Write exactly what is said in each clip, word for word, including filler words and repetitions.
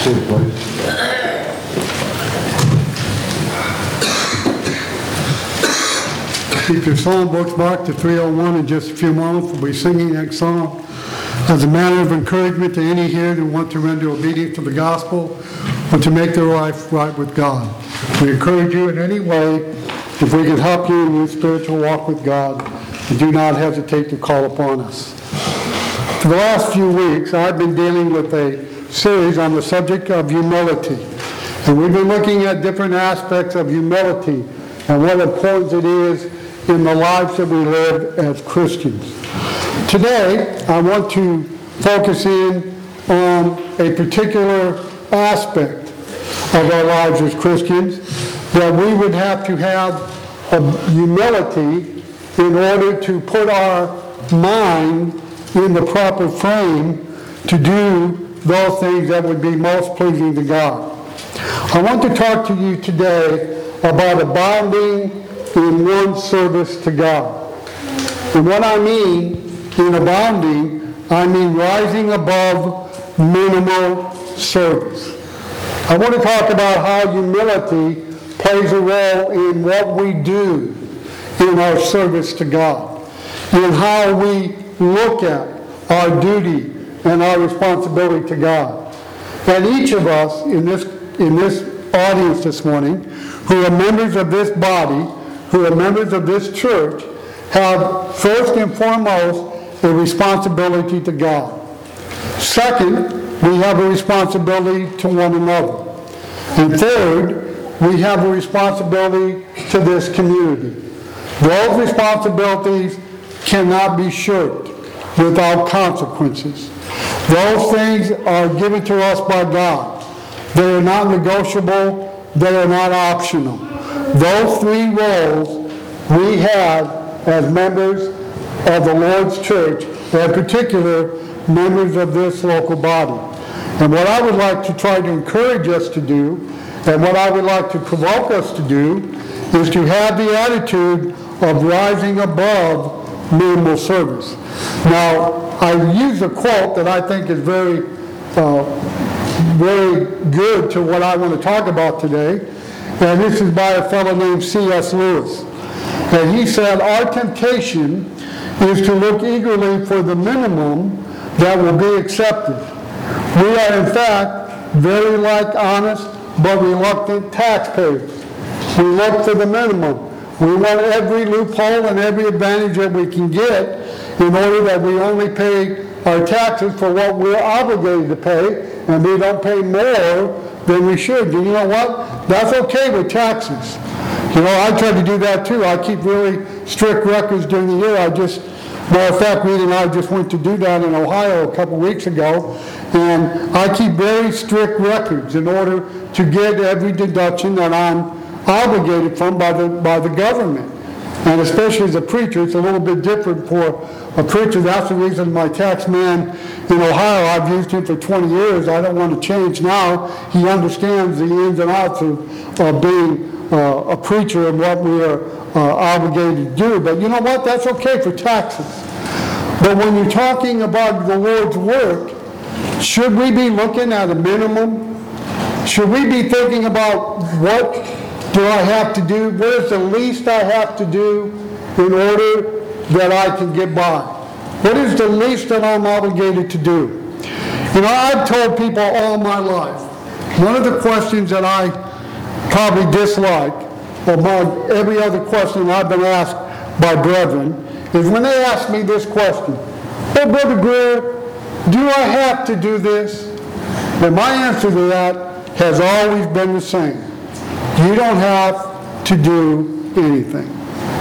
seated, please. Keep your song books marked to three oh one in just a few moments. We'll be singing that song as a matter of encouragement to any here who want to render obedience to the gospel or to make their life right with God. We encourage you in any way, if we can help you in your spiritual walk with God, do not hesitate to call upon us. For the last few weeks, I've been dealing with a series on the subject of humility. And we've been looking at different aspects of humility and what importance it is in the lives that we live as Christians. Today, I want to focus in on a particular aspect of our lives as Christians, that we would have to have a humility in order to put our mind in the proper frame to do those things that would be most pleasing to God. I want to talk to you today about abounding in one's service to God. And what I mean in abounding, I mean rising above minimal service. I want to talk about how humility plays a role in what we do in our service to God, in how we look at our duty and our responsibility to God. And each of us in this, in this audience this morning, who are members of this body, who are members of this church, have first and foremost a responsibility to God. Second, we have a responsibility to one another. And third, we have a responsibility to this community. Those responsibilities cannot be shirked without consequences. Those things are given to us by God. They are not negotiable. They are not optional. Those three roles we have as members of the Lord's church, in particular, members of this local body. And what I would like to try to encourage us to do, and what I would like to provoke us to do, is to have the attitude of rising above minimal service. Now, I use a quote that I think is very, uh, very good to what I want to talk about today, and this is by a fellow named C S Lewis. And he said, "Our temptation is to look eagerly for the minimum that will be accepted. We are, in fact, very like honest but reluctant taxpayers. We look for the minimum. We want every loophole and every advantage that we can get in order that we only pay our taxes for what we're obligated to pay, and we don't pay more than we should." And you know what? That's okay with taxes. You know, I try to do that too. I keep really strict records during the year. I just, matter of fact, Reed and I just went to do that in Ohio a couple weeks ago, and I keep very strict records in order to get every deduction that I'm obligated from by the by the government. And especially as a preacher, it's a little bit different for a preacher. That's the reason my tax man in Ohio, I've used him for twenty years. I don't want to change now. He understands the ins and outs of, of being uh, a preacher and what we are uh, obligated to do. But you know what? That's okay for taxes. But when you're talking about the Lord's work, should we be looking at a minimum? Should we be thinking about what do I have to do? What is the least I have to do in order that I can get by? What is the least that I'm obligated to do? You know, I've told people all my life, one of the questions that I probably dislike among every other question I've been asked by brethren is when they ask me this question, "Oh, Brother Greer, do I have to do this?" And my answer to that has always been the same. You don't have to do anything.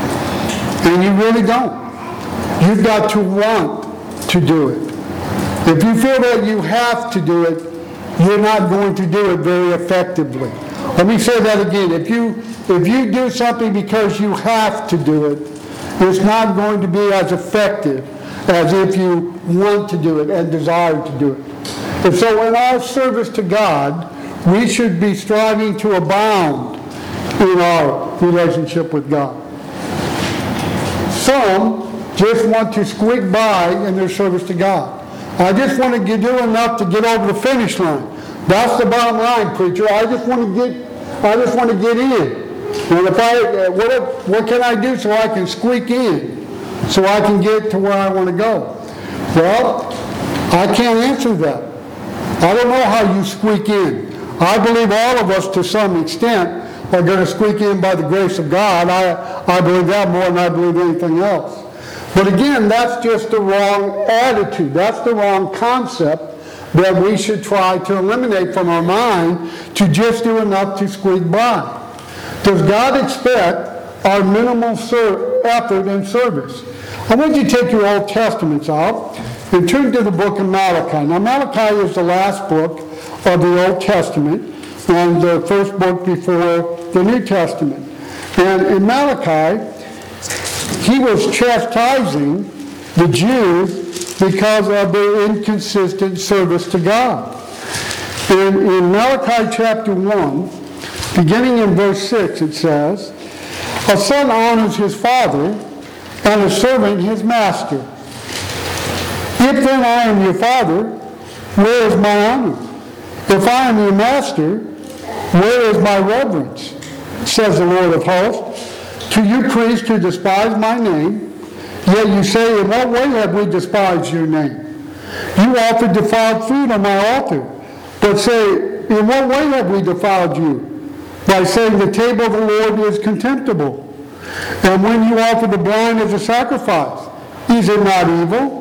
And you really don't. You've got to want to do it. If you feel that you have to do it, you're not going to do it very effectively. Let me say that again. If you, if you do something because you have to do it, it's not going to be as effective as if you want to do it and desire to do it. And so in our service to God, we should be striving to abound in our relationship with God. Some just want to squeak by in their service to God. I just want to do enough to get over the finish line. That's the bottom line, preacher. I just want to get, I just want to get in. And if I, what, if, what can I do so I can squeak in, so I can get to where I want to go? Well, I can't answer that. I don't know how you squeak in. I believe all of us, to some extent, are going to squeak in by the grace of God. I, I believe that more than I believe anything else. But again, that's just the wrong attitude. That's the wrong concept that we should try to eliminate from our mind to just do enough to squeak by. Does God expect our minimal ser- effort and service? I want you to take your Old Testaments out and turn to the book of Malachi. Now, Malachi is the last book of the Old Testament and the first book before the New Testament. And in Malachi, he was chastising the Jews because of their inconsistent service to God. And in Malachi chapter one, beginning in verse six, it says, "A son honors his father, and a servant his master. If then I am your father, where is my honor? If I am your master, where is my reverence? Says the Lord of hosts. To you priests who despise my name, yet you say, in what way have we despised your name? You offer defiled food on my altar, but say, in what way have we defiled you? By saying the table of the Lord is contemptible. And when you offer the blind as a sacrifice, is it not evil?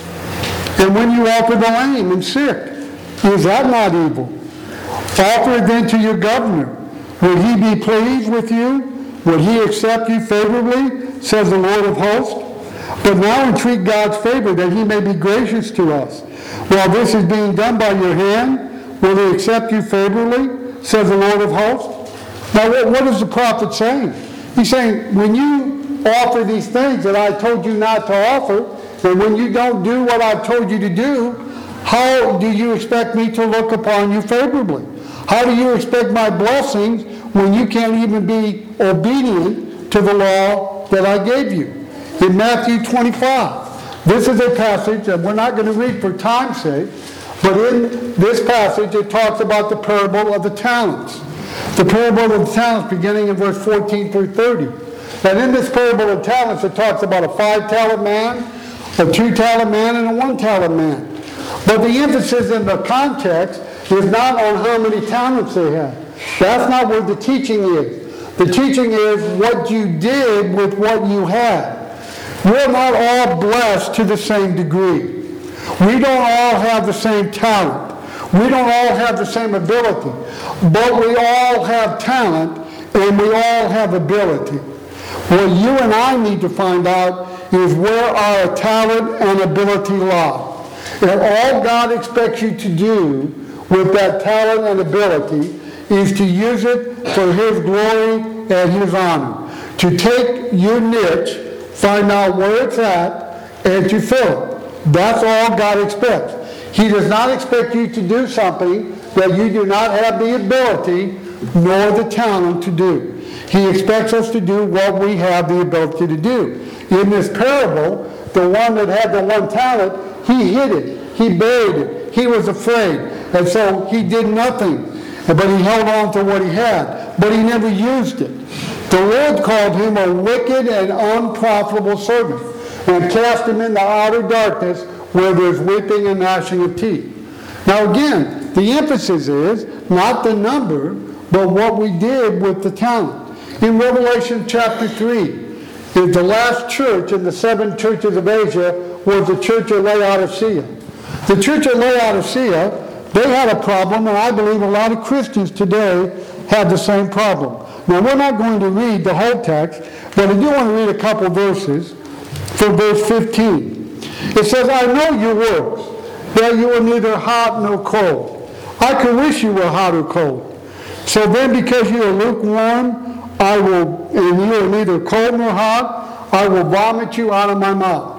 And when you offer the lame and sick, is that not evil? Offer it then to your governor. Will he be pleased with you? Will he accept you favorably, says the Lord of hosts? But now entreat God's favor that he may be gracious to us. While this is being done by your hand, will he accept you favorably, says the Lord of hosts? Now what is the prophet saying? He's saying, when you offer these things that I told you not to offer, and when you don't do what I've told you to do, how do you expect me to look upon you favorably? How do you expect my blessings when you can't even be obedient to the law that I gave you? In Matthew twenty-five, this is a passage that we're not going to read for time's sake, but in this passage it talks about the parable of the talents. The parable of the talents beginning in verse fourteen through thirty. And in this parable of talents it talks about a five-talent man, a two-talent man, and a one-talent man. But the emphasis in the context is not on how many talents they had. That's not where the teaching is. The teaching is what you did with what you had. We're not all blessed to the same degree. We don't all have the same talent. We don't all have the same ability. But we all have talent and we all have ability. What you and I need to find out is where our talent and ability lie. And all God expects you to do with that talent and ability is to use it for his glory and his honor. To take your niche, find out where it's at, and to fill it. That's all God expects. He does not expect you to do something that you do not have the ability nor the talent to do. He expects us to do what we have the ability to do. In this parable, the one that had the one talent, he hid it. He buried it. He was afraid. And so he did nothing. But he held on to what he had. But he never used it. The Lord called him a wicked and unprofitable servant and cast him into outer darkness where there's weeping and gnashing of teeth. Now again, the emphasis is not the number, but what we did with the talent. In Revelation chapter three, is the last church in the seven churches of Asia was the church of Laodicea. The church of Laodicea, they had a problem, and I believe a lot of Christians today have the same problem. Now, we're not going to read the whole text, but I do want to read a couple verses. For verse fifteen, it says, I know your works, that you are neither hot nor cold. I could wish you were hot or cold. So then, because you are lukewarm, I will, and you are neither cold nor hot, I will vomit you out of my mouth.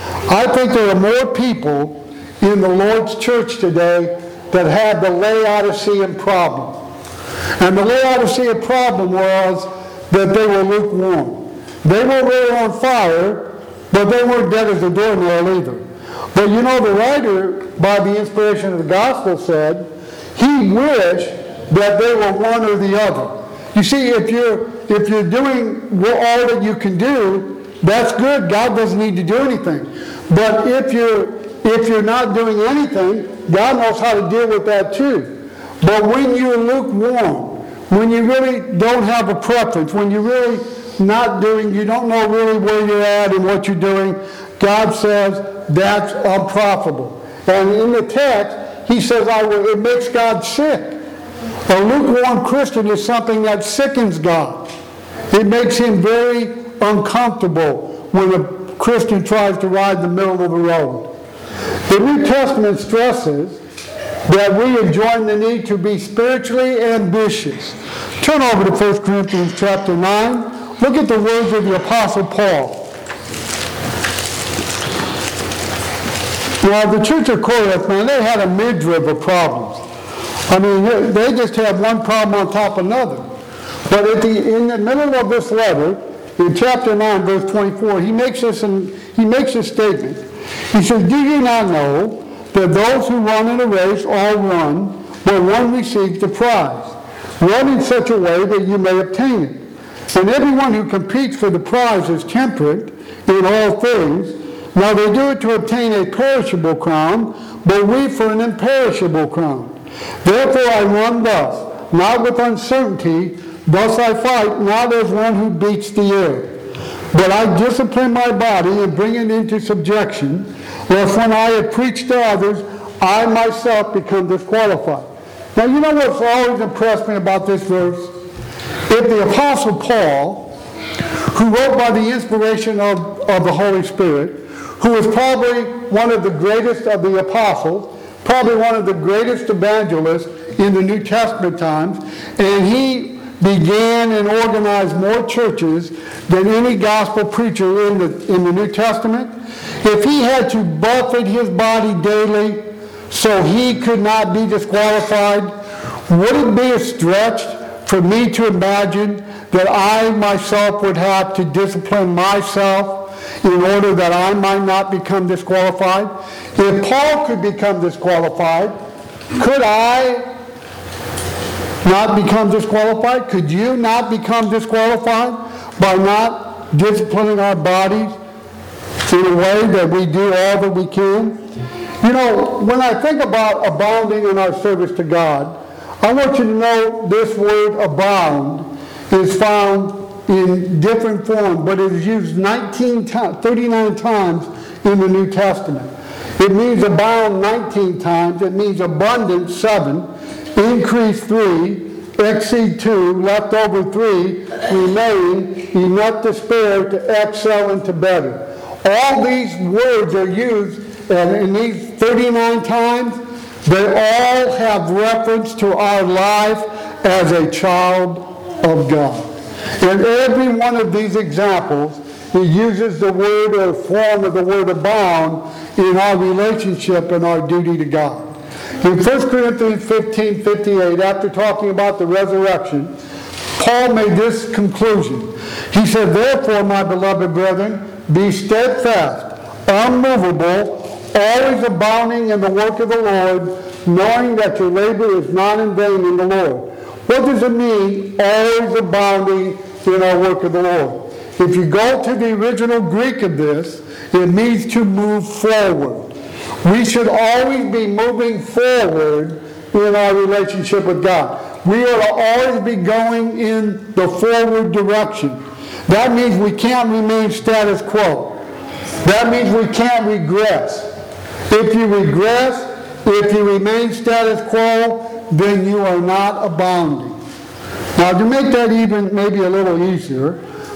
I think there are more people in the Lord's church today that have the Laodicean problem. And the Laodicean problem was that they were lukewarm. They were really on fire, but they weren't dead as a doornail either. But you know, the writer, by the inspiration of the gospel, said He wished that they were one or the other. You see, if you're, if you're doing all that you can do, that's good. God doesn't need to do anything. But if you're, if you're not doing anything, God knows how to deal with that too. But when you're lukewarm, when you really don't have a preference, when you're really not doing, you don't know really where you're at and what you're doing, God says that's unprofitable. And in the text, he says, I will, it makes God sick. A lukewarm Christian is something that sickens God. It makes him very uncomfortable when a Christian tries to ride the middle of the road. The New Testament stresses that we enjoin the need to be spiritually ambitious. Turn over to First Corinthians chapter nine. Look at the words of the Apostle Paul. Now, the church of Corinth, man, they had a midriff of problems. I mean, they just had one problem on top of another. But at the, in the middle of this letter, in chapter nine, verse twenty-four, he makes this, an, he makes a statement. He says, do you not know that those who run in a race all run, when one receives the prize? Run in such a way that you may obtain it. And everyone who competes for the prize is temperate in all things. Now they do it to obtain a perishable crown, but we for an imperishable crown. Therefore I run thus, not with uncertainty, thus I fight, not as one who beats the air. But I discipline my body and bring it into subjection, lest when I have preached to others, I myself become disqualified. Now you know what's always impressed me about this verse? If the Apostle Paul, who wrote by the inspiration of, of the Holy Spirit, who was probably one of the greatest of the apostles, probably one of the greatest evangelists in the New Testament times, and he began and organized more churches than any gospel preacher in the, in the New Testament. If he had to buffet his body daily so he could not be disqualified, would it be a stretch for me to imagine that I myself would have to discipline myself in order that I might not become disqualified? If Paul could become disqualified, could I not become disqualified? Could you not become disqualified by not disciplining our bodies in a way that we do all that we can? You know, when I think about abounding in our service to God, I want you to know this word abound is found in different forms, but it is used nineteen times, thirty-nine times in the New Testament. It means abound nineteen times. It means abundance seven, increase three, exceed two, left over three, remain, enough to spare, to excel, and to better. All these words are used, and in these thirty-nine times, they all have reference to our life as a child of God. In every one of these examples, he uses the word or form of the word abound in our relationship and our duty to God. In First Corinthians fifteen fifty-eight, after talking about the resurrection, Paul made this conclusion. He said, therefore, my beloved brethren, be steadfast, unmovable, always abounding in the work of the Lord, knowing that your labor is not in vain in the Lord. What does it mean, always abounding in our work of the Lord? If you go to the original Greek of this, it means to move forward. We should always be moving forward in our relationship with God. We ought to always be going in the forward direction. That means we can't remain status quo. That means we can't regress. If you regress, if you remain status quo, then you are not abounding. Now, to make that even maybe a little easier,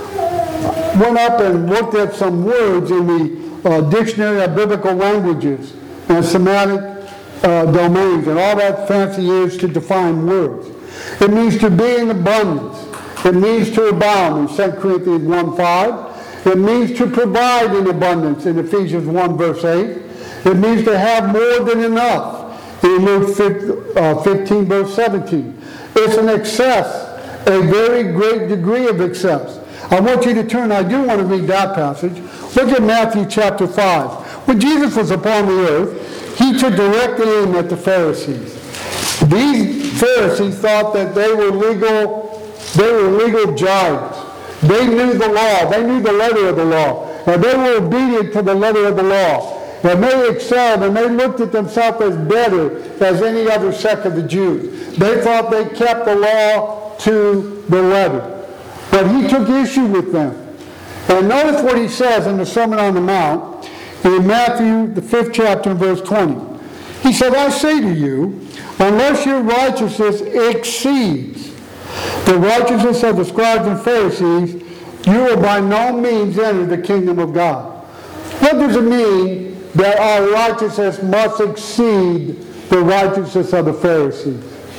went up and looked at some words in the uh, Dictionary of Biblical Languages and Semantic uh, Domains, and all that fancy is to define words. It means to be in abundance. It means to abound in Second Corinthians one five. It means to provide in abundance in Ephesians one verse eight. It means to have more than enough in Luke fifteen verse seventeen. It's an excess, a very great degree of excess. I want you to turn, I do want to read that passage. Look at Matthew chapter five. When Jesus was upon the earth, he took direct aim at the Pharisees. These Pharisees thought that they were legal, they were legal giants. They knew the law. They knew the letter of the law. And they were obedient to the letter of the law. And they excelled, and they looked at themselves as better as any other sect of the Jews. They thought they kept the law to the letter. But he took issue with them. And notice what he says in the Sermon on the Mount in Matthew, the fifth chapter, and verse twenty. He said, I say to you, unless your righteousness exceeds the righteousness of the scribes and Pharisees, you will by no means enter the kingdom of God. What does it mean that our righteousness must exceed the righteousness of the Pharisees?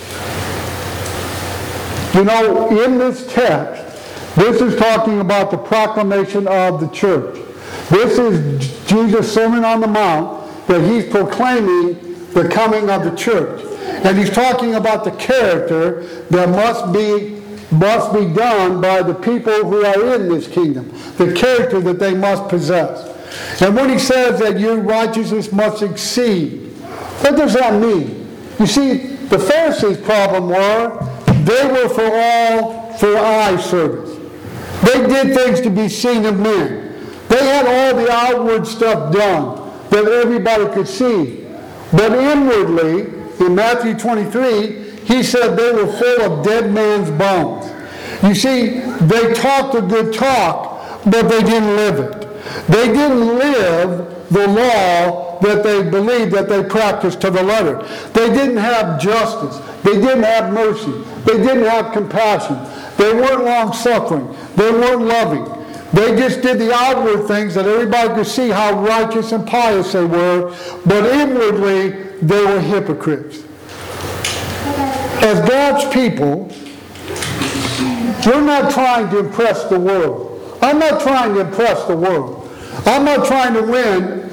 You know, in this text, this is talking about the proclamation of the church. This is Jesus' Sermon on the Mount, that he's proclaiming the coming of the church. And he's talking about the character that must be, must be done by the people who are in this kingdom. The character that they must possess. And when he says that your righteousness must exceed, what does that mean? You see, the Pharisees' problem were, they were for all, for eye service. They did things to be seen of men. They had all the outward stuff done that everybody could see. But inwardly, in Matthew twenty-three, he said they were full of dead man's bones. You see, they talked a good talk, but they didn't live it. They didn't live the law that they believed, that they practiced to the letter. They didn't have justice. They didn't have mercy. They didn't have compassion. They weren't long-suffering. They weren't loving. They just did the outward things that everybody could see how righteous and pious they were, but inwardly they were hypocrites. As God's people, we're not trying to impress the world. I'm not trying to impress the world. I'm not trying to win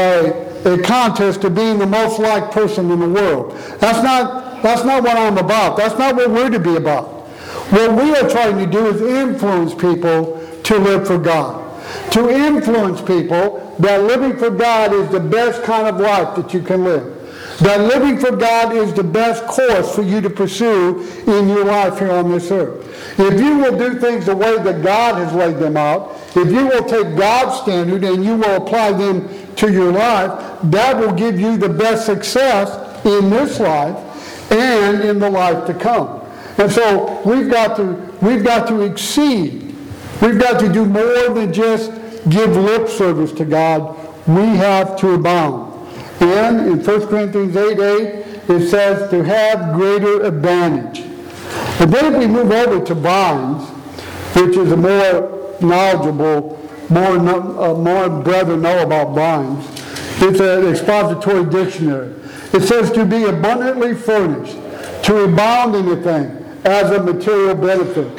a, a contest of being the most liked person in the world. That's not, that's not what I'm about. That's not what we're to be about. What we are trying to do is influence people to live for God. To influence people that living for God is the best kind of life that you can live. That living for God is the best course for you to pursue in your life here on this earth. If you will do things the way that God has laid them out, if you will take God's standard and you will apply them to your life, that will give you the best success in this life and in the life to come. And so we've got to, we've got to exceed. We've got to do more than just give lip service to God. We have to abound. And in First Corinthians eight eight, it says to have greater advantage. But then if we move over to vines, which is a more knowledgeable, more, uh, more brethren know about vines, it's an expository dictionary. It says to be abundantly furnished, to abound in a thing as a material benefit,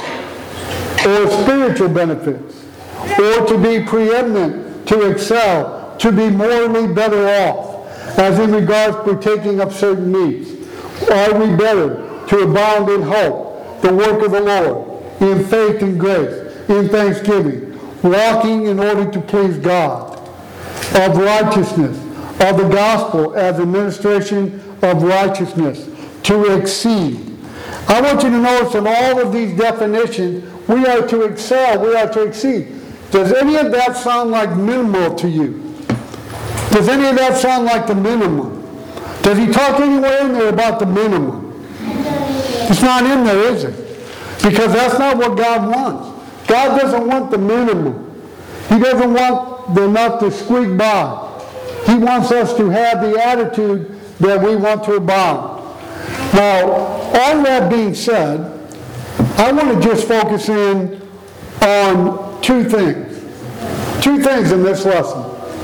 or spiritual benefits, or to be preeminent, to excel, to be morally better off, as in regards to partaking of certain meats. Are we better? To abound in hope, the work of the Lord, in faith and grace, in thanksgiving, walking in order to please God, of righteousness, of the gospel as administration of righteousness, to exceed. I want you to notice in all of these definitions, we are to excel, we are to exceed. Does any of that sound like minimal to you? Does any of that sound like the minimum? Does he talk anywhere in there about the minimum? It's not in there, is it? Because that's not what God wants. God doesn't want the minimum. He doesn't want enough to squeak by. He wants us to have the attitude that we want to abound. Now, all that being said, I want to just focus in on two things. Two things in this lesson.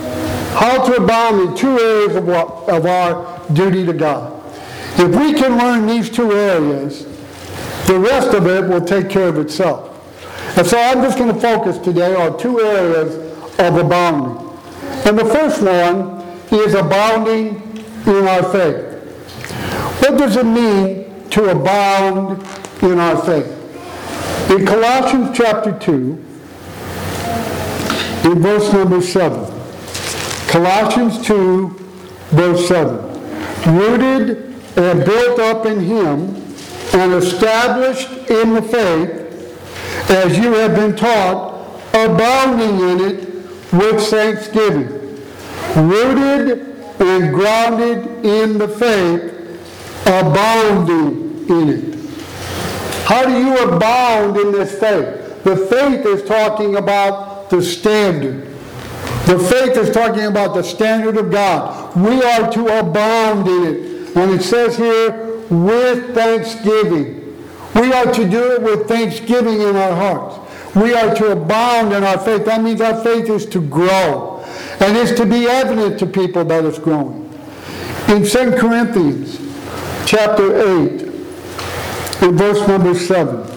How to abound in two areas of, what, of our duty to God. If we can learn these two areas, the rest of it will take care of itself. And so I'm just going to focus today on two areas of abounding. And the first one is abounding in our faith. What does it mean to abound in our faith? In Colossians chapter two, in verse number seven. Colossians two, verse seven. Rooted and built up in him, and established in the faith, as you have been taught, abounding in it with thanksgiving, rooted and grounded in the faith, abounding in it. How do you abound in this faith? The faith is talking about the standard. The faith is talking about the standard of God. We are to abound in it. And it says here, with thanksgiving. We are to do it with thanksgiving in our hearts. We are to abound in our faith. That means our faith is to grow. And it's to be evident to people that it's growing. In Second Corinthians chapter eight, in verse number seven.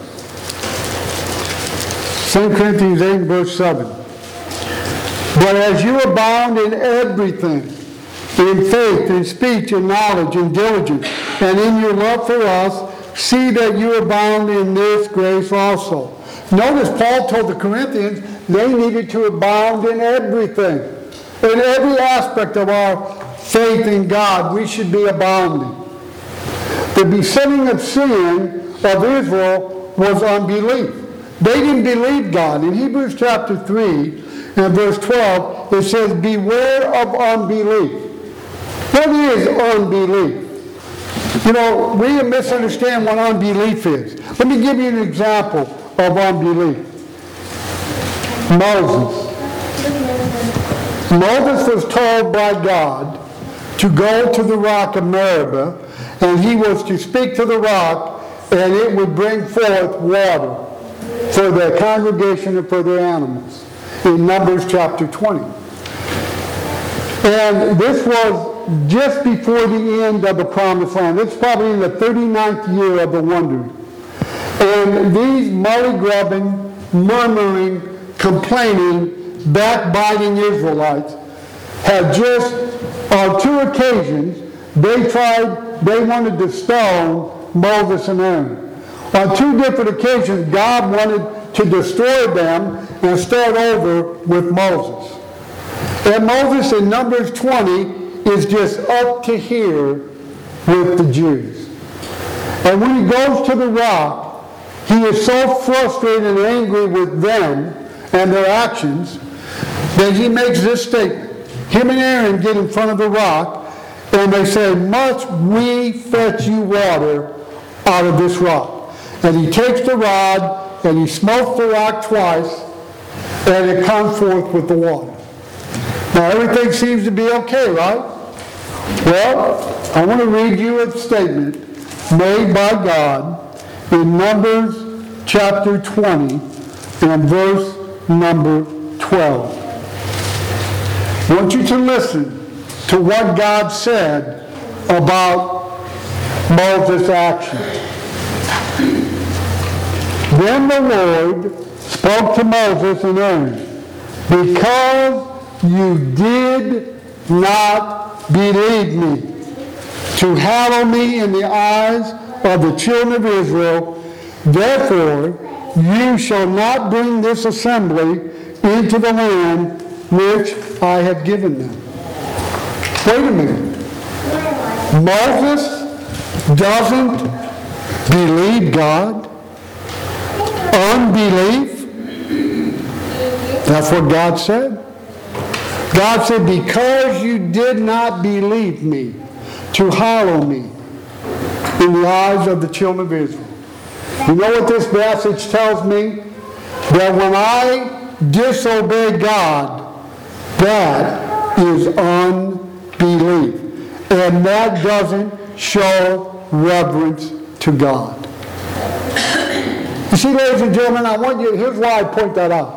Second Corinthians eight, verse seven. But as you abound in everything, in faith, in speech, in knowledge, in diligence, and in your love for us, see that you abound in this grace also. Notice Paul told the Corinthians they needed to abound in everything. In every aspect of our faith in God, we should be abounding. The besetting of sin of Israel was unbelief. They didn't believe God. In Hebrews chapter three and verse twelve, it says, beware of unbelief. What is unbelief? You know, we misunderstand what unbelief is. Let me give you an example of unbelief. Moses. Moses was told by God to go to the rock of Meribah, and he was to speak to the rock, and it would bring forth water for the congregation and for their animals, in Numbers chapter twenty. And this was just before the end of the Promised Land. It's probably in the thirty-ninth year of the wandering. And these molly-grubbing, murmuring, complaining, backbiting Israelites had just, on two occasions, they tried, they wanted to stone Moses and Aaron. On two different occasions, God wanted to destroy them and start over with Moses. And Moses in Numbers twenty is just up to here with the Jews. And when he goes to the rock, he is so frustrated and angry with them and their actions that he makes this statement. Him and Aaron get in front of the rock, and they say, must we fetch you water out of this rock? And he takes the rod, and he smokes the rock twice, and it comes forth with the water. Now everything seems to be okay, right? Well, I want to read you a statement made by God in Numbers chapter twenty and verse number twelve. I want you to listen to what God said about Moses' actions. Then the Lord spoke to Moses and Aaron, because you did not believe me, to hallow me in the eyes of the children of Israel, therefore you shall not bring this assembly into the land which I have given them. Wait a minute. Moses doesn't believe God? Unbelief? That's what God said. God said, because you did not believe me, to hallow me in the eyes of the children of Israel. You know what this passage tells me? That when I disobey God, that is unbelief. And that doesn't show reverence to God. You see, ladies and gentlemen, I want you, here's why I point that out.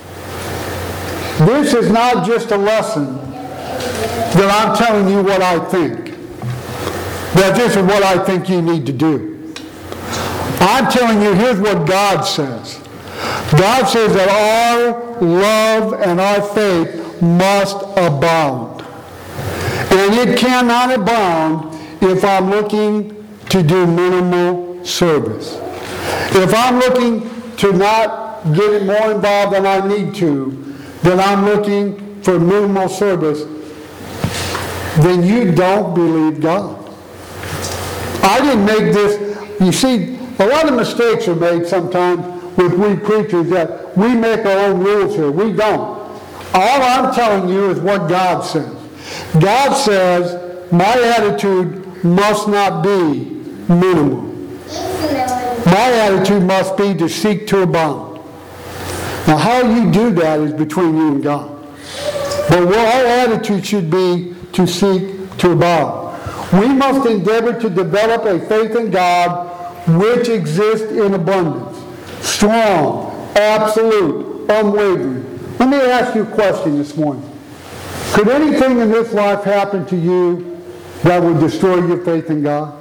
This is not just a lesson that I'm telling you what I think. That this is what I think you need to do. I'm telling you, here's what God says. God says that our love and our faith must abound. And it cannot abound if I'm looking to do minimal service. If I'm looking to not get more involved than I need to, then I'm looking for minimal service, then you don't believe God. I didn't make this. You see, a lot of mistakes are made sometimes with we preachers that we make our own rules here. We don't. All I'm telling you is what God says. God says my attitude must not be minimal. My attitude must be to seek to abound. Now how you do that is between you and God. But what our attitude should be to seek to abound. We must endeavor to develop a faith in God which exists in abundance. Strong, absolute, unwavering. Let me ask you a question this morning. Could anything in this life happen to you that would destroy your faith in God?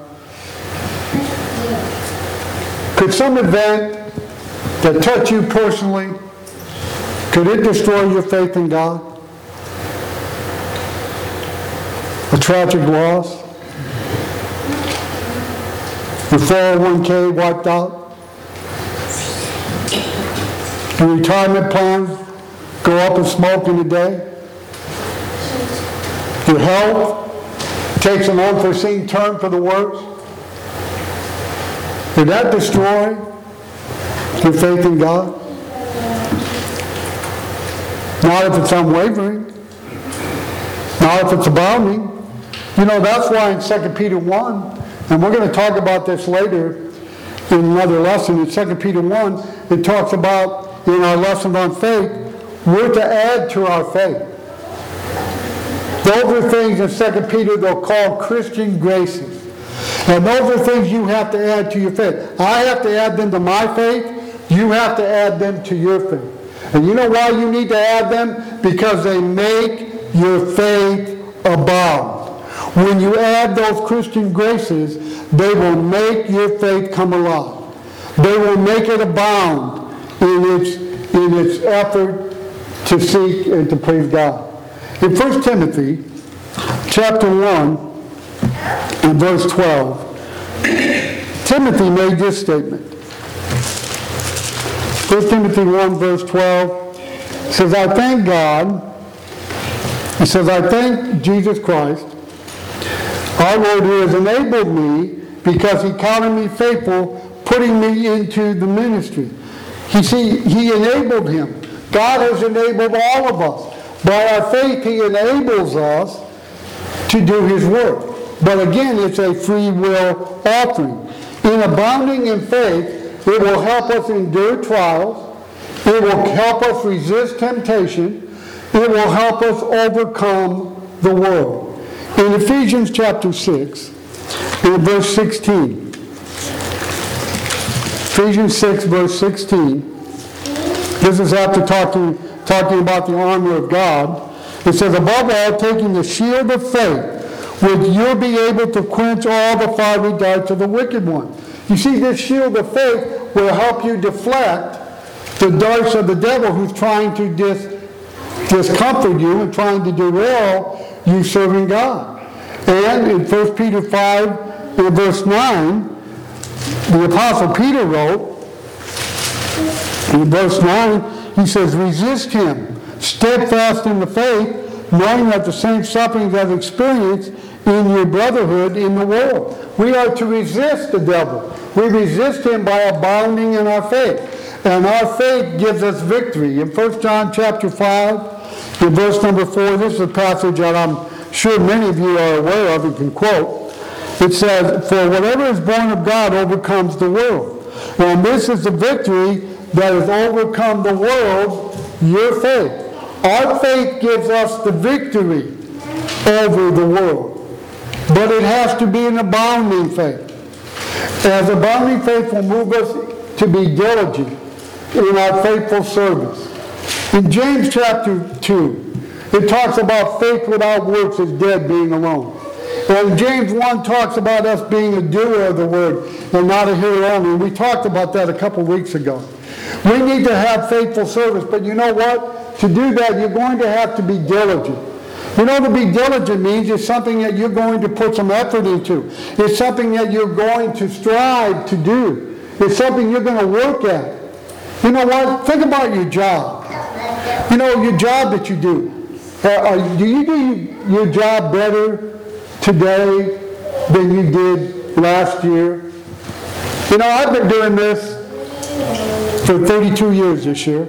Could some event that touched you personally, could it destroy your faith in God? A tragic loss? Your four oh one k wiped out? Your retirement plans go up in smoke in a day? Your health takes an unforeseen turn for the worse? Did that destroy your faith in God? Not if it's unwavering. Not if it's abounding. You know, that's why in Second Peter one, and we're going to talk about this later in another lesson, in Second Peter one, it talks about, in our lesson on faith, we're to add to our faith. Those are things in Second Peter they'll call Christian graces. And those are things you have to add to your faith. I have to add them to my faith. You have to add them to your faith. And you know why you need to add them? Because they make your faith abound. When you add those Christian graces, they will make your faith come alive. They will make it abound in its, in its effort to seek and to praise God. In First Timothy chapter one and verse twelve, Timothy made this statement. First Timothy one verse twelve says, I thank God, it says, I thank Jesus Christ, our Lord, who has enabled me because he counted me faithful, putting me into the ministry. You see, he enabled him. God has enabled all of us. By our faith, he enables us to do his work. But again, it's a free will offering. In abounding in faith, it will help us endure trials. It will help us resist temptation. It will help us overcome the world. In Ephesians chapter six, in verse sixteen, Ephesians six, verse sixteen, this is after talking, talking about the armor of God. It says, above all, taking the shield of faith, with you'll be able to quench all the fiery darts of the wicked one. You see, this shield of faith will help you deflect the darts of the devil who's trying to dis, discomfort you and trying to derail you serving God. And in First Peter five, in verse nine, the Apostle Peter wrote, in verse nine, he says, resist him, steadfast in the faith, knowing that the same sufferings I've experienced in your brotherhood in the world. We are to resist the devil. We resist him by abounding in our faith. And our faith gives us victory. In First John chapter five, in verse number four, this is a passage that I'm sure many of you are aware of and can quote. It says, for whatever is born of God overcomes the world. And this is the victory that has overcome the world, your faith. Our faith gives us the victory over the world. But it has to be an abounding faith. As abounding faith will move us to be diligent in our faithful service. In James chapter two, it talks about faith without works is dead, being alone. And James one talks about us being a doer of the word and not a hearer only. And we talked about that a couple weeks ago. We need to have faithful service, but you know what? To do that, you're going to have to be diligent. You know, to be diligent means it's something that you're going to put some effort into. It's something that you're going to strive to do. It's something you're going to work at. You know what? Think about your job. You know, your job that you do. Uh, are, do you do your job better today than you did last year. You know, I've been doing this for thirty-two years this year.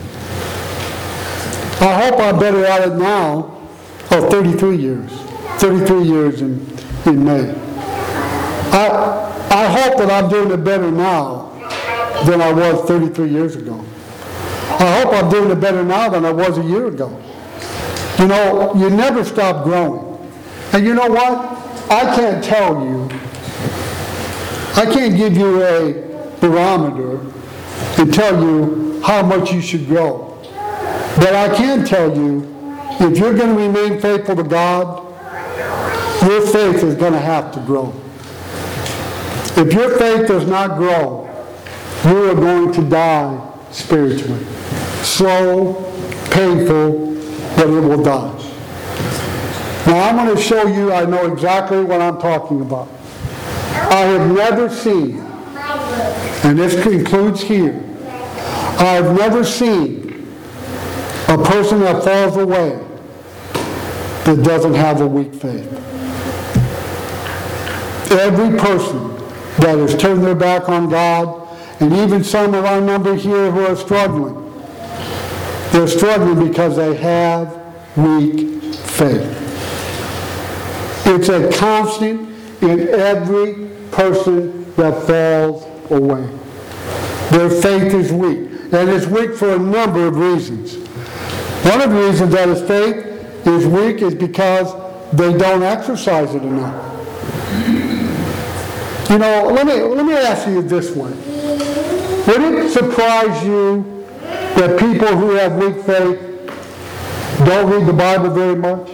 I hope I'm better at it now. Oh, thirty-three years. thirty-three years in, in May. I, I hope that I'm doing it better now than I was thirty-three years ago. I hope I'm doing it better now than I was a year ago. You know, you never stop growing. And you know what? I can't tell you, I can't give you a barometer and tell you how much you should grow. But I can tell you, if you're going to remain faithful to God, your faith is going to have to grow. If your faith does not grow, you are going to die spiritually. Slow, painful, but it will die. Now I'm going to show you, I know exactly what I'm talking about. I have never seen, and this includes here, I have never seen a person that falls away that doesn't have a weak faith. Every person that has turned their back on God, and even some of our number here who are struggling, they're struggling because they have weak faith. It's a constant in every person that falls away. Their faith is weak. And it's weak for a number of reasons. One of the reasons that his faith is weak is because they don't exercise it enough. You know, let me, let me ask you this way. Would it surprise you that people who have weak faith don't read the Bible very much?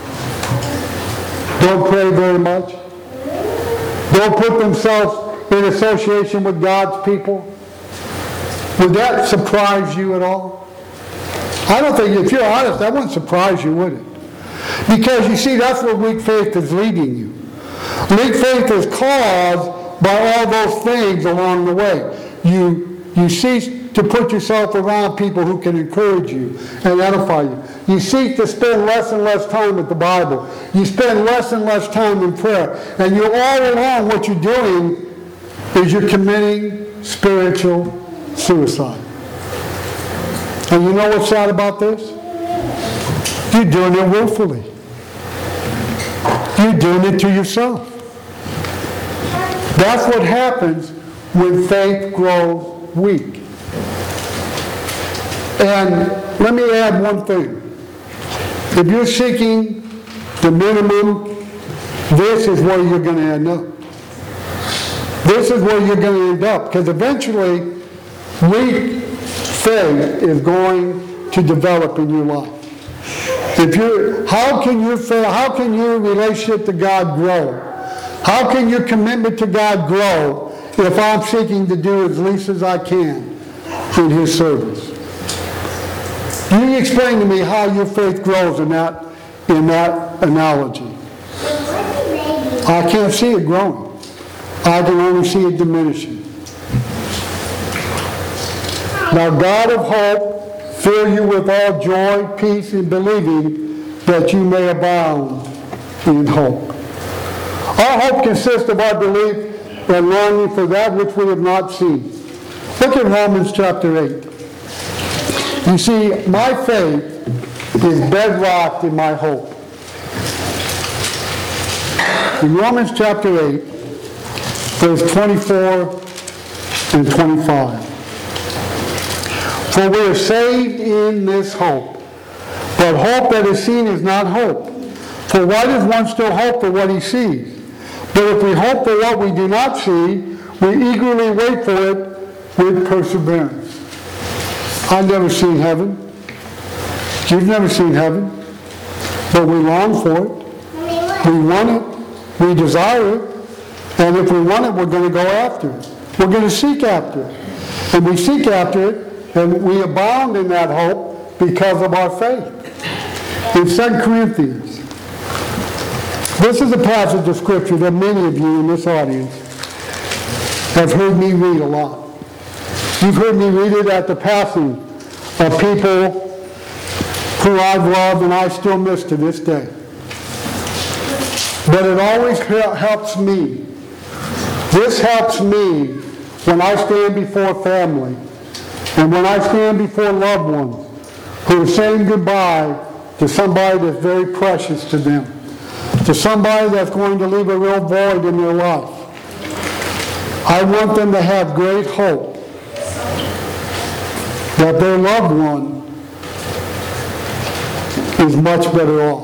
Don't pray very much? Don't put themselves in association with God's people? Would that surprise you at all? I don't think, if you're honest, that wouldn't surprise you, would it? Because you see, that's where weak faith is leading you. Weak faith is caused by all those things along the way. You, you cease to put yourself around people who can encourage you and edify you. You seek to spend less and less time with the Bible. You spend less and less time in prayer. And you're all along, what you're doing is you're committing spiritual suicide. And you know what's sad about this? You're doing it willfully. You're doing it to yourself. That's what happens when faith grows weak. And let me add one thing. If you're seeking the minimum, this is where you're going to end up. This is where you're going to end up, because eventually weak faith is going to develop in your life. If you, how can your faith, how can your relationship to God grow? How can your commitment to God grow if I'm seeking to do as least as I can in His service? You explain to me how your faith grows in that, in that analogy. I can't see it growing. I can only see it diminishing. Now, God of hope, fill you with all joy, peace, and believing, that you may abound in hope. Our hope consists of our belief and longing for that which we have not seen. Look at Romans chapter eight. You see, my faith is bedrocked in my hope. In Romans chapter eight, verse twenty-four and twenty-five. For we are saved in this hope. But hope that is seen is not hope. For why does one still hope for what he sees? But if we hope for what we do not see, we eagerly wait for it with perseverance. I've never seen heaven. You've never seen heaven. But we long for it. We want it. We desire it. And if we want it, we're going to go after it. We're going to seek after it. And we seek after it, and we abound in that hope because of our faith. In Second Corinthians, this is a passage of Scripture that many of you in this audience have heard me read a lot. You've heard me read it at the passing of people who I've loved and I still miss to this day. But it always helps me This helps me when I stand before family and when I stand before loved ones who are saying goodbye to somebody that's very precious to them, to somebody that's going to leave a real void in their life. I want them to have great hope that their loved one is much better off.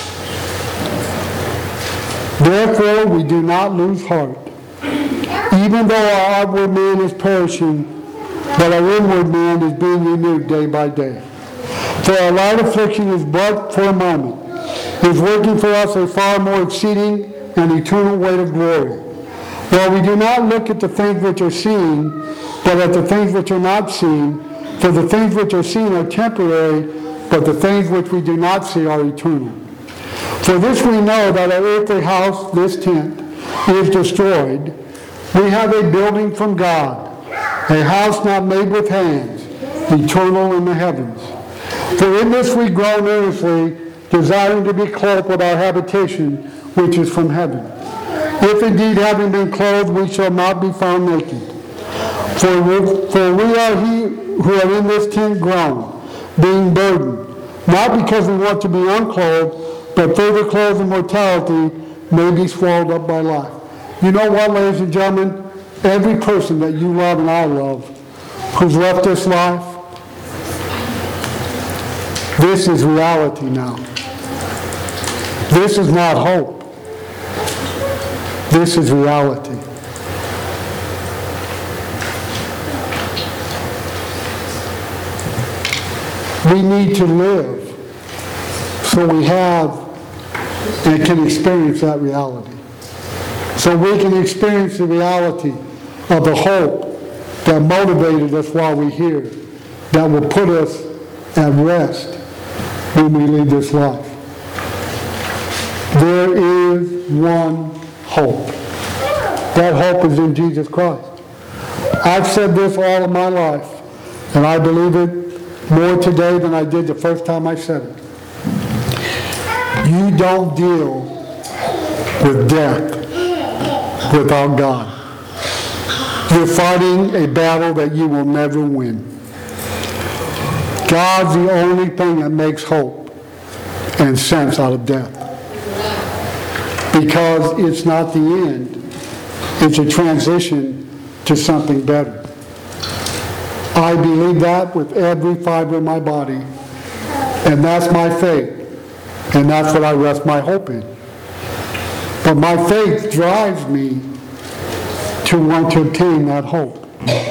Therefore, we do not lose heart. Even though our outward man is perishing, but our inward man is being renewed day by day. For our light affliction is but for a moment, is working for us a far more exceeding and eternal weight of glory. While we do not look at the things which are seen, but at the things which are not seen, for the things which are seen are temporary, but the things which we do not see are eternal. For this we know that our earthly house, this tent, is destroyed. We have a building from God, a house not made with hands, eternal in the heavens. For in this we groan earnestly, desiring to be clothed with our habitation, which is from heaven. If indeed having been clothed, we shall not be found naked. For we, for we are he who are in this tent groan, being burdened, not because we want to be unclothed, but further clothed in mortality may be swallowed up by life. You know what, ladies and gentlemen? Every person that you love and I love who's left this life, this is reality now. This is not hope. This is reality. We need to live so we have and can experience that reality. So we can experience the reality of the hope that motivated us while we're here, that will put us at rest when we leave this life. There is one hope. That hope is in Jesus Christ. I've said this all of my life, and I believe it more today than I did the first time I said it. You don't deal with death without God. You're fighting a battle that you will never win. God's the only thing that makes hope and sense out of death. Because it's not the end. It's a transition to something better. I believe that with every fiber of my body. And that's my faith. And that's what I rest my hope in. But my faith drives me to want to obtain that hope.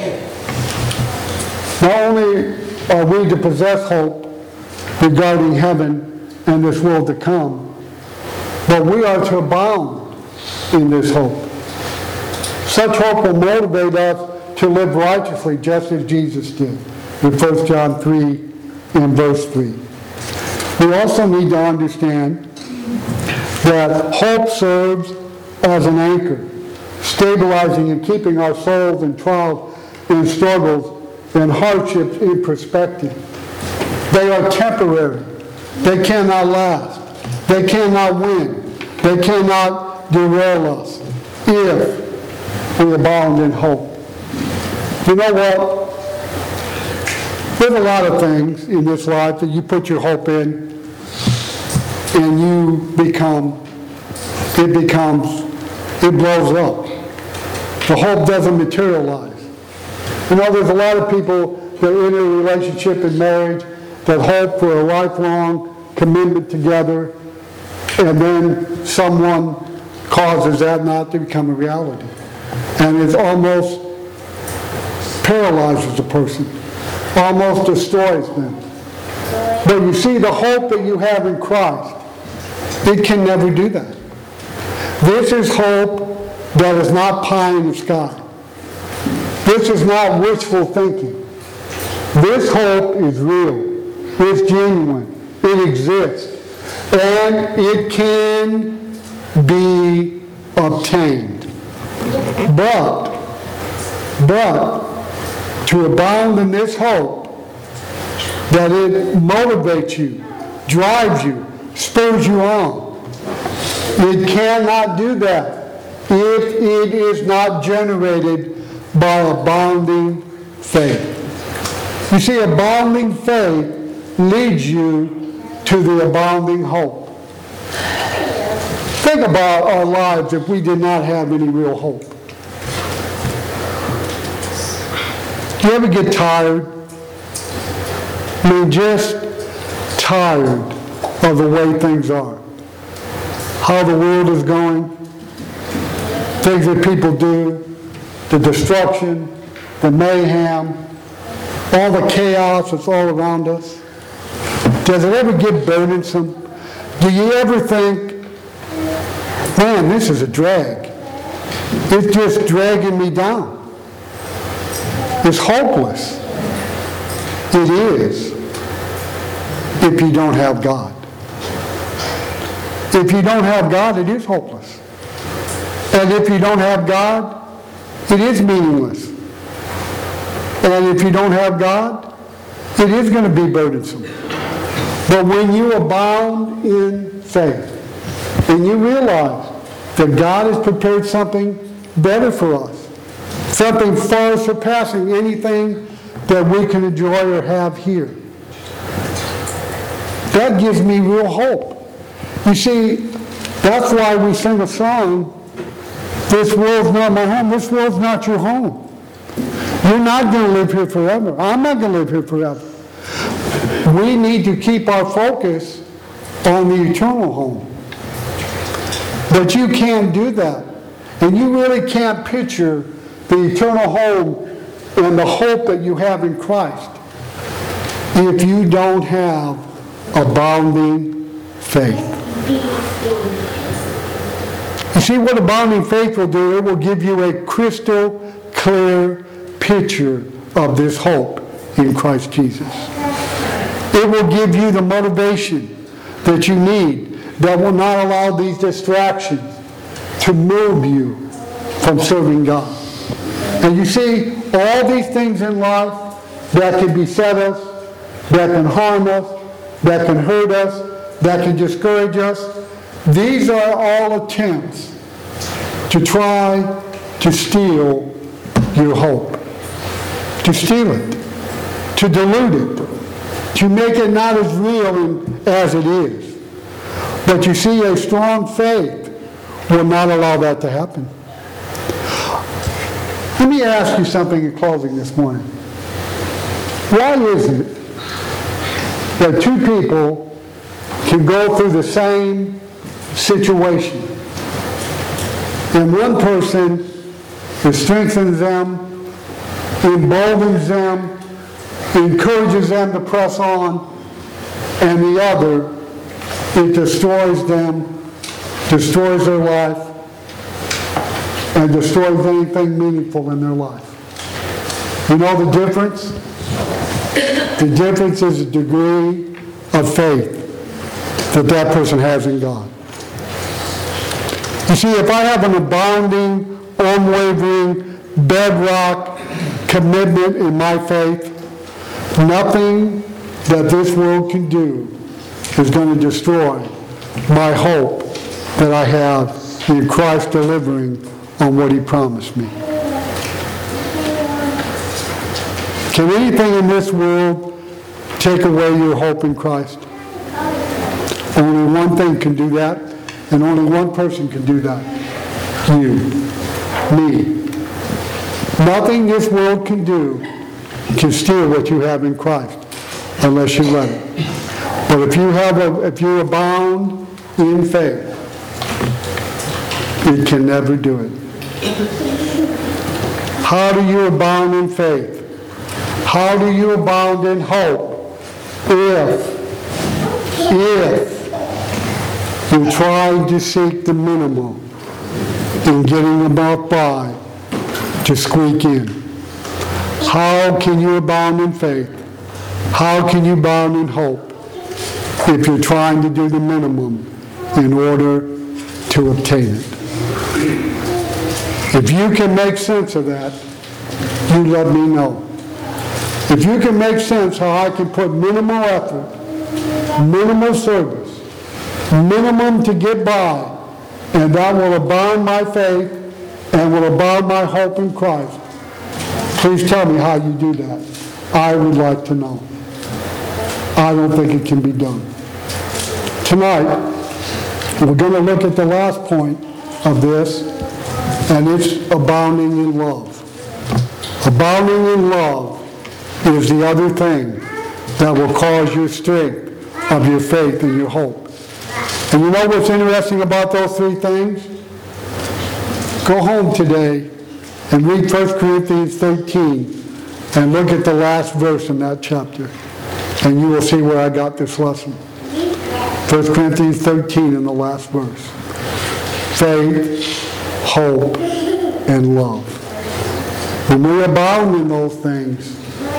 Not only are we to possess hope regarding heaven and this world to come, but we are to abound in this hope. Such hope will motivate us to live righteously just as Jesus did in First John three and verse three. We also need to understand that hope serves as an anchor, stabilizing and keeping our souls in trials and struggles and hardships in perspective. They are temporary. They cannot last. They cannot win. They cannot derail us if we abound in hope. You know what? There's a lot of things in this life that you put your hope in and you become, it becomes, it blows up. The hope doesn't materialize. You know, there's a lot of people that are in a relationship and marriage that hope for a lifelong commitment together, and then someone causes that not to become a reality. And it almost paralyzes the person, almost destroys them. But you see, the hope that you have in Christ, it can never do that. This is hope that is not pie in the sky. This is not wishful thinking. This hope is real. It's genuine. It exists. And it can be obtained. But, but, to abound in this hope, that it motivates you, drives you, spurs you on. It cannot do that if it is not generated by abounding faith. You see, abounding faith leads you to the abounding hope. Think about our lives if we did not have any real hope. Do you ever get tired? I mean, just tired of the way things are. How the world is going, things that people do, the destruction, the mayhem, all the chaos that's all around us. Does it ever get burdensome? Do you ever think, man, this is a drag. It's just dragging me down. It's hopeless. It is, if you don't have God. If you don't have God, it is hopeless. And if you don't have God, it is meaningless. And if you don't have God, it is going to be burdensome. But when you abound in faith, and you realize that God has prepared something better for us, something far surpassing anything that we can enjoy or have here, that gives me real hope. You see, that's why we sing a song, this world's not my home, this world's not your home. You're not going to live here forever. I'm not going to live here forever. We need to keep our focus on the eternal home. But you can't do that. And you really can't picture the eternal home and the hope that you have in Christ if you don't have abounding faith. You see what abounding faith will do? It will give you a crystal clear picture of this hope in Christ Jesus. It will give you the motivation that you need that will not allow these distractions to move you from serving God. And you see, all these things in life that can beset us, that can harm us, that can hurt us, that can discourage us, these are all attempts to try to steal your hope. To steal it. To dilute it. To make it not as real as it is. But you see, a strong faith will not allow that to happen. Let me ask you something in closing this morning. Why is it that two people can go through the same situation and one person, it strengthens them, emboldens them, encourages them to press on, and the other, it destroys them, destroys their life, and destroys anything meaningful in their life? You know the difference? The difference is the degree of faith that that person has in God. You see, if I have an abounding, unwavering, bedrock commitment in my faith, nothing that this world can do is going to destroy my hope that I have in Christ delivering on what He promised me. Can anything in this world take away your hope in Christ? Only one thing can do that, and only one person can do that. You. Me. Nothing this world can do can steal what you have in Christ unless you let it. But if you have a, if you abound in faith, it can never do it. How do you abound in faith? How do you abound in hope? If, if you're trying to seek the minimum and getting about by to squeak in. How can you abound in faith? How can you abound in hope if you're trying to do the minimum in order to obtain it? If you can make sense of that, you let me know. If you can make sense how I can put minimal effort, minimal service, minimum to get by, and that will abound my faith and will abound my hope in Christ. Please tell me how you do that. I would like to know. I don't think it can be done. Tonight, we're going to look at the last point of this, and it's abounding in love. Abounding in love is the other thing that will cause your strength of your faith and your hope. And you know what's interesting about those three things? Go home today and read First Corinthians thirteen and look at the last verse in that chapter, and you will see where I got this lesson. First Corinthians thirteen in the last verse. Faith, hope, and love. When we abound in those things,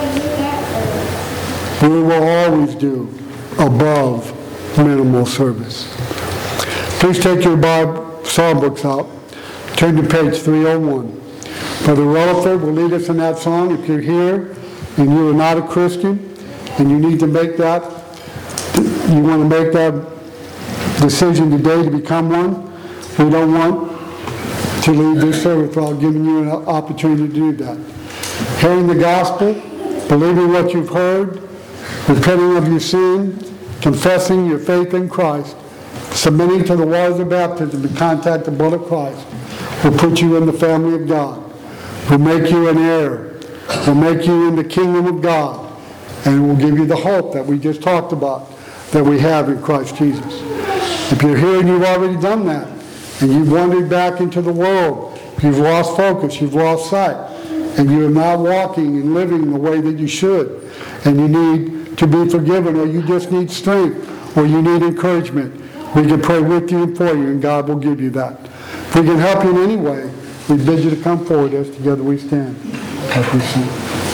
we will always do above minimal service. Please take your Bible, Psalm books out. Turn to page three oh one. Brother Rutherford will lead us in that song. If you're here and you are not a Christian and you need to make that, you want to make that decision today to become one, we don't want to leave this service without giving you an opportunity to do that. Hearing the gospel, believing what you've heard, repenting of your sin, confessing your faith in Christ, submitting to the waters of baptism to contact the blood of Christ, will put you in the family of God, will make you an heir, will make you in the kingdom of God, and will give you the hope that we just talked about that we have in Christ Jesus. If you're here and you've already done that, and you've wandered back into the world, you've lost focus, you've lost sight, and you're not walking and living the way that you should, and you need to be forgiven, or you just need strength, or you need encouragement, we can pray with you and for you, and God will give you that. If we can help you in any way, we bid you to come forward as together we stand. As we sing.